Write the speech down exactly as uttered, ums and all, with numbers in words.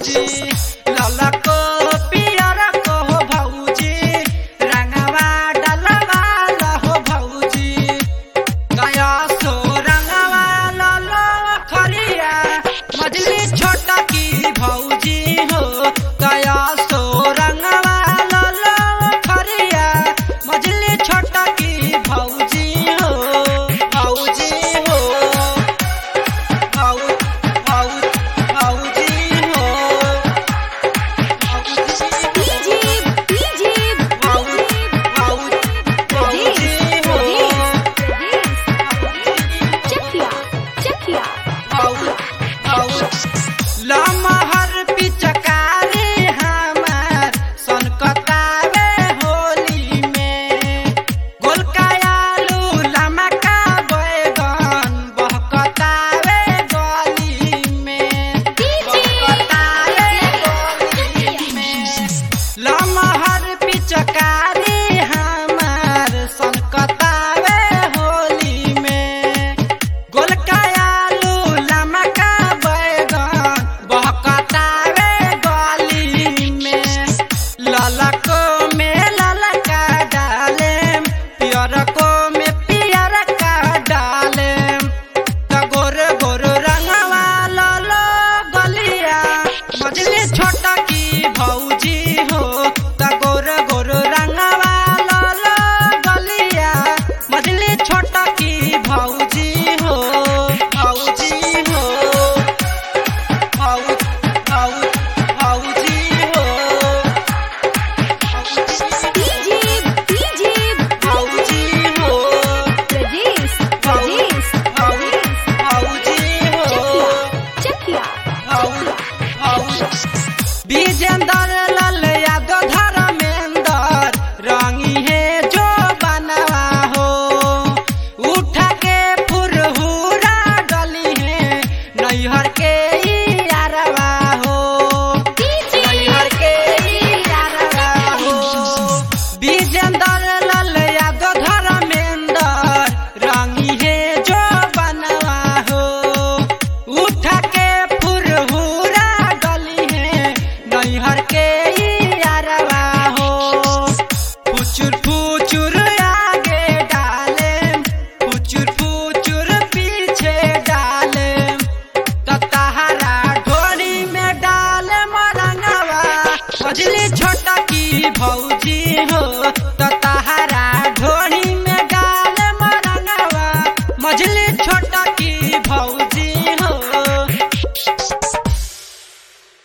भौजी लाला को पियर को भौजी रंगवा डलवा हो भौजी गया सो रंगवा लाला खरिया मजली छोटा की भौजी हो गया सो रंगवा लाला खरिया मजली छोटा की भौजी हो भौजी हो लमहर पिचकारी हमार सनकतावे होली में गोलकायालू लमका बैगन बहकतावे गली में बहकतावे गली में लमहर पिचकारी हमार सनकतावे होली में गोलकायालू लमका बैगन बहकतावे गली में ललको में ललका डाले पियरको में पियर का डाले त गोर गोर रंगवा लालो गलिया मजली छोटा की भौजी हो त गोर गोर रंगवा लालो गलिया मजली छोटा की भौजी हो भौजी हो भौ भौ भौजी हो भौजी हो विजेंद्र लाल यादव धर्मेंद्र रंगी है जो बनवा हो उठा के फुरहुरा डली है नैहर के यारवा हो नैहर के यारवा हो विजेंद्र लाल यादव धर्मेंद्र रंगी है जो बनवा हो उठा के फुरहुरा डली है नैहर के यारवा हो फुचुर फुचुर आगे डाले फुचुर फुचुर पीछे डाले तताहरा ढोरी में डाले मरंगवा मजली छोटा की भौजी हो